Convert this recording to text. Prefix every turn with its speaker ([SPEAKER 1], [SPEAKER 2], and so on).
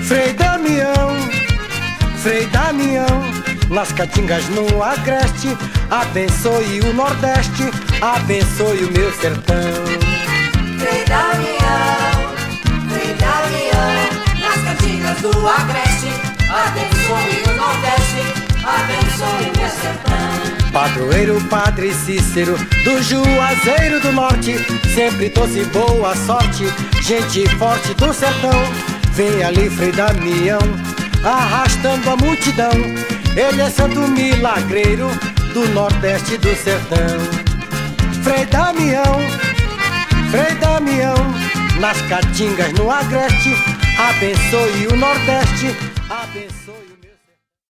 [SPEAKER 1] Frei Damião, Frei Damião, nas caatingas no agreste, abençoe o Nordeste, abençoe o meu sertão.
[SPEAKER 2] Frei Damião, nas caatingas do agreste, abençoe o Nordeste, abençoe o meu sertão.
[SPEAKER 1] Padroeiro Padre Cícero, do Juazeiro do Norte, sempre trouxe boa sorte, gente forte do sertão. Vem ali Frei Damião, arrastando a multidão, ele é santo milagreiro do Nordeste do sertão. Frei Damião, nas caatingas no agreste, abençoe o Nordeste, abençoe o meu...